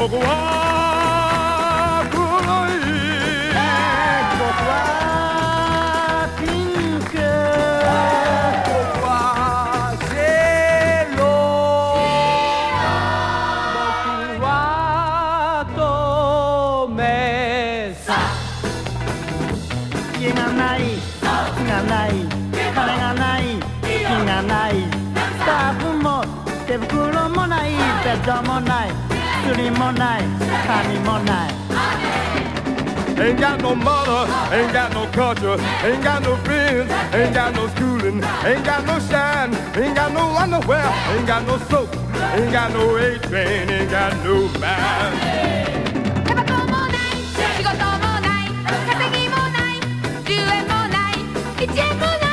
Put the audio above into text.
僕は黒い僕はピンク僕はシェロ僕は透明さ家がない靴がない金がない火がないスタッフも手袋もないベッドもない薬もない髪もない Ain't got no mother, ain't got no culture, ain't got no friends, ain't got no schooling, ain't got no shine, ain't got no underwear, ain't got no soap, ain't got no A-train, ain't got no mind. タバコもない仕事もない稼ぎもない10円もない1円もない